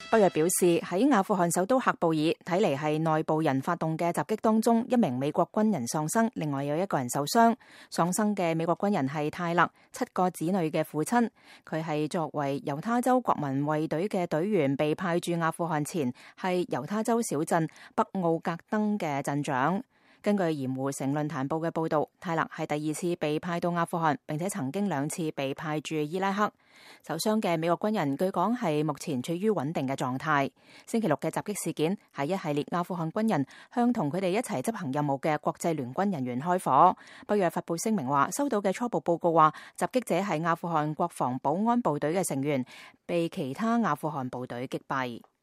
北約表示，喺阿富汗首都喀布爾，睇嚟係內部人發動嘅襲擊當中，一名美國軍人喪生，另外有一個人受傷。喪生嘅美國軍人係泰勒，7個子女嘅父親。佢係作為猶他州國民衛隊嘅隊員，被派駐阿富汗前，係猶他州小鎮北奧格登嘅鎮長。根據鹽湖城論壇報嘅報導，泰勒係第2次被派到阿富汗，並且曾經2次被派駐伊拉克。受傷嘅美國軍人據講係目前處於穩定嘅狀態。星期六嘅襲擊事件係一系列阿富汗軍人向同佢哋一齊執行任務嘅國際聯軍人員開火。北約發布聲明話，收到嘅初步報告話，襲擊者係阿富汗國防保安部隊嘅成員，被其他阿富汗部隊擊斃。